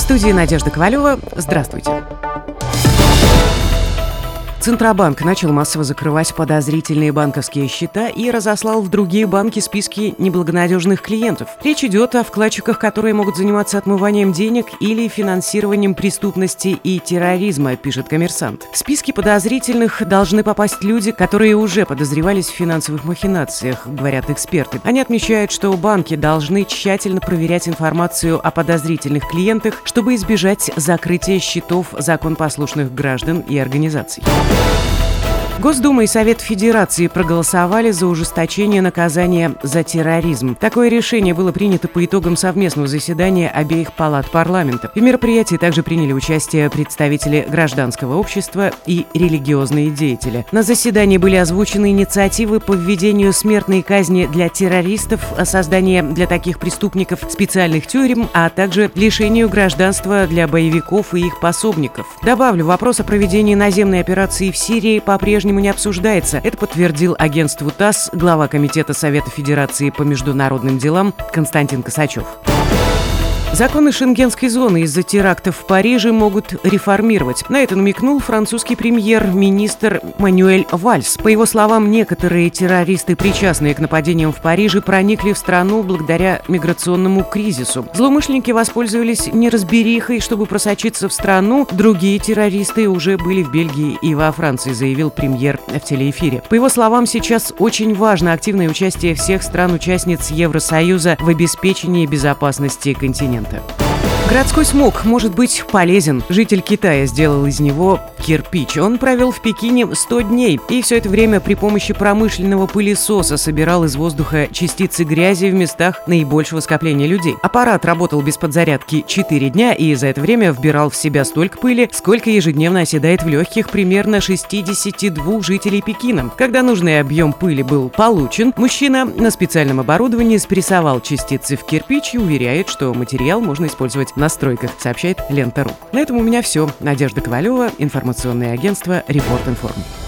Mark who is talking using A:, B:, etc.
A: студии Надежда Ковалева. Здравствуйте. Центробанк начал массово закрывать подозрительные банковские счета и разослал в другие банки списки неблагонадежных клиентов. Речь идет о вкладчиках, которые могут заниматься отмыванием денег или финансированием преступности и терроризма, пишет «Коммерсант». В списки подозрительных должны попасть люди, которые уже подозревались в финансовых махинациях, говорят эксперты. Они отмечают, что банки должны тщательно проверять информацию о подозрительных клиентах, чтобы избежать закрытия счетов законопослушных граждан и организаций. Госдума и Совет Федерации проголосовали за ужесточение наказания за терроризм. Такое решение было принято по итогам совместного заседания обеих палат парламента. В мероприятии также приняли участие представители гражданского общества и религиозные деятели. На заседании были озвучены инициативы по введению смертной казни для террористов, создание для таких преступников специальных тюрем, а также лишению гражданства для боевиков и их пособников. Добавлю, вопрос о проведении наземной операции в Сирии по-прежнему не обсуждается. Это подтвердил агентству ТАСС глава Комитета Совета Федерации по международным делам Константин Косачев. Законы Шенгенской зоны из-за терактов в Париже могут реформировать. На это намекнул французский премьер-министр Мануэль Вальс. По его словам, некоторые террористы, причастные к нападениям в Париже, проникли в страну благодаря миграционному кризису. Злоумышленники воспользовались неразберихой, чтобы просочиться в страну. Другие террористы уже были в Бельгии и во Франции, заявил премьер в телеэфире. По его словам, сейчас очень важно активное участие всех стран-участниц Евросоюза в обеспечении безопасности континента. Городской смог может быть полезен. Житель Китая сделал из него кирпич. Он провел в Пекине 100 дней и все это время при помощи промышленного пылесоса собирал из воздуха частицы грязи в местах наибольшего скопления людей. Аппарат работал без подзарядки 4 дня и за это время вбирал в себя столько пыли, сколько ежедневно оседает в легких примерно 62 жителей Пекина. Когда нужный объем пыли был получен, мужчина на специальном оборудовании спрессовал частицы в кирпич и уверяет, что материал можно использовать на стройках, сообщает Лента.ру. На этом у меня все. Надежда Ковалева, информационное агентство «Репорт Информ».